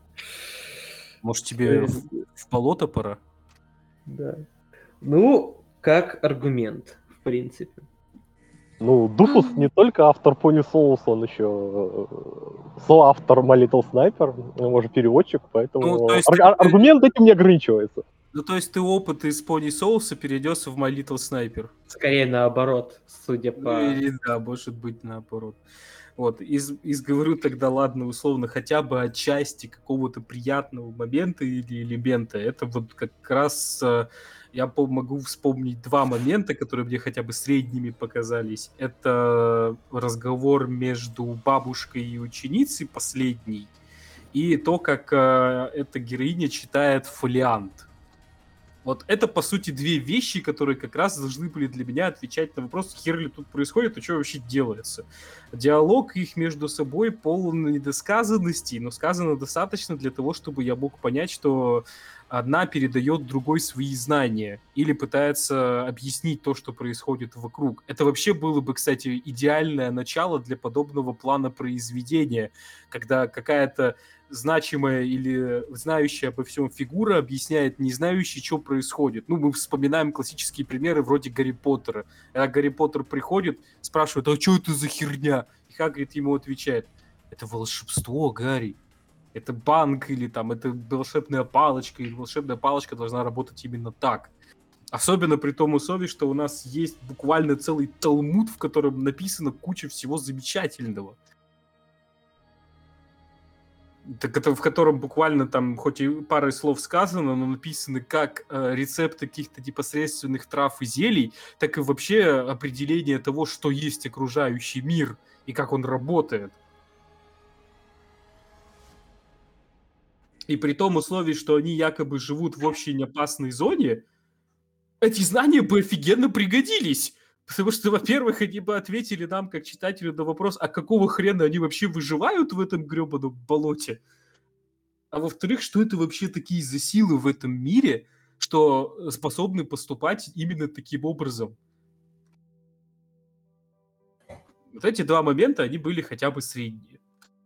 Может, тебе в, в болото пора? Да. Ну, как аргумент, в принципе. Ну, Дуфус Мгм. не только автор Pony Souls, он еще э, соавтор My Little Sniper, может, переводчик, поэтому Ну, то есть ар- ты- ар- аргумент этим не ограничивается. Ну, то есть ты опыт из Pony Souls перейдешь в My Little Sniper. Скорее наоборот, судя Ну, по... или да, может быть, наоборот. Вот, из, из говорю тогда, ладно, условно, хотя бы отчасти какого-то приятного момента или элемента. Это вот как раз э, я по- могу вспомнить два момента, которые мне хотя бы средними показались. Это разговор между бабушкой и ученицей последней, и то, как э, эта героиня читает фолиант. Вот это, по сути, две вещи, которые как раз должны были для меня отвечать на вопрос, хер ли тут происходит и что вообще делается. Диалог их между собой полон недосказанностей, но сказано достаточно для того, чтобы я мог понять, что одна передает другой свои знания или пытается объяснить то, что происходит вокруг. Это вообще было бы, кстати, идеальное начало для подобного плана произведения, когда какая-то значимая или знающая обо всем фигура объясняет не знающий, что происходит. Ну, мы вспоминаем классические примеры вроде Гарри Поттера. Когда Гарри Поттер приходит, спрашивает, а что это за херня? И Хагрид ему отвечает, это волшебство, Гарри. Это банк или там это волшебная палочка, и волшебная палочка должна работать именно так. Особенно при том условии, что у нас есть буквально целый талмуд, в котором написано куча всего замечательного. Так это в котором буквально там, хоть и парой слов сказано, но написаны как э, рецепты каких-то непосредственных трав и зелий, так и вообще определение того, что есть окружающий мир и как он работает. И при том условии, что они якобы живут в очень опасной зоне, эти знания бы офигенно пригодились. Потому что, во-первых, они бы ответили нам, как читателю, на вопрос, а какого хрена они вообще выживают в этом гребаном болоте? А во-вторых, что это вообще такие за силы в этом мире, что способны поступать именно таким образом? Вот эти два момента, они были хотя бы средние.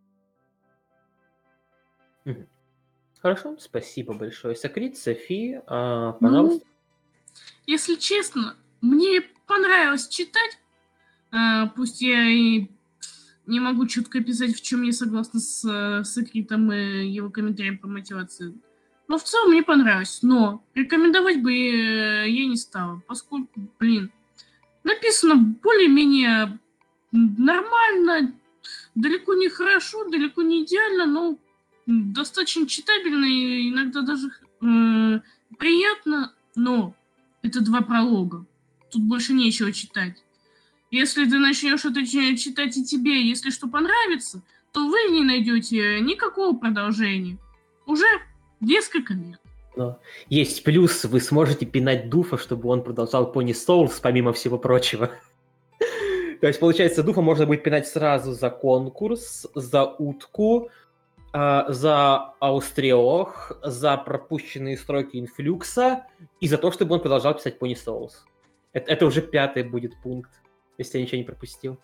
Хорошо, спасибо большое. Сокрит, Софи, а, пожалуйста. Ну, если честно, мне понравилось читать. А, пусть я и не могу четко описать, в чем я согласна с Сокритом и его комментарием по мотивации. Но в целом мне понравилось. Но рекомендовать бы я не стала, поскольку, блин, написано более-менее нормально, далеко не хорошо, далеко не идеально, но достаточно читабельно и иногда даже э, приятно, но это два пролога. Тут больше нечего читать. Если ты начнешь это читать и тебе, если что понравится, то вы не найдете никакого продолжения. Уже несколько лет. Но есть плюс, вы сможете пинать Дуфа, чтобы он продолжал Pony Souls, помимо всего прочего. То есть, получается, Дуфа можно будет пинать сразу за конкурс, за утку, за Аустриох, за пропущенные строки Инфлюкса и за то, чтобы он продолжал писать Pony Souls. Это, это уже пятый будет пункт, если я ничего не пропустил.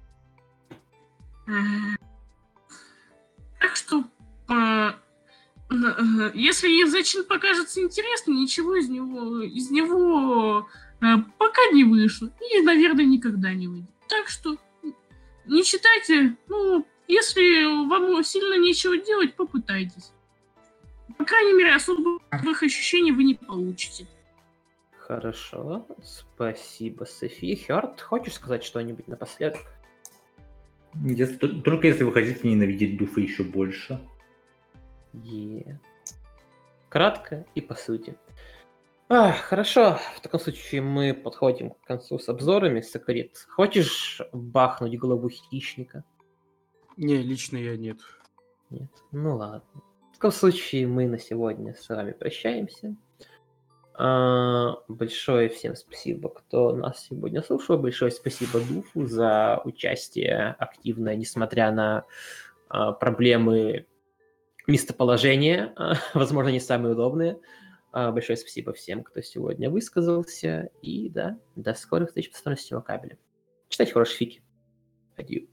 Так что, э, если Евзачин покажется интересным, ничего из него, из него э, пока не вышло. И, наверное, никогда не выйдет. Так что не читайте. Ну, если вам сильно нечего делать, попытайтесь. По крайней мере, особых ощущений вы не получите. Хорошо, спасибо, Софи. Хёрд, хочешь сказать что-нибудь напоследок? Если, только если вы хотите ненавидеть Дуфа еще больше. Е. Кратко и по сути. А, хорошо, в таком случае мы подходим к концу с обзорами. Сокрит, хочешь бахнуть голову хищника? Не, лично я нет. Нет? Ну ладно. В таком случае мы на сегодня с вами прощаемся. А, большое всем спасибо, кто нас сегодня слушал. Большое спасибо Дуфу за участие активное, несмотря на а, проблемы местоположения, а, возможно, не самые удобные. А, большое спасибо всем, кто сегодня высказался. И да, до скорых встреч по стороне сетевого кабеля. Читайте хорошие фики. Адью.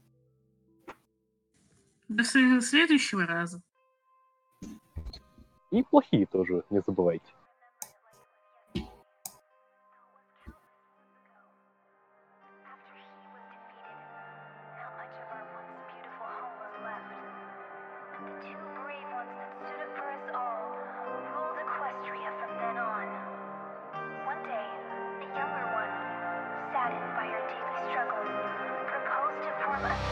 До следующего раза. И плохие тоже, не забывайте. Saddened by her daily struggles, proposed to form a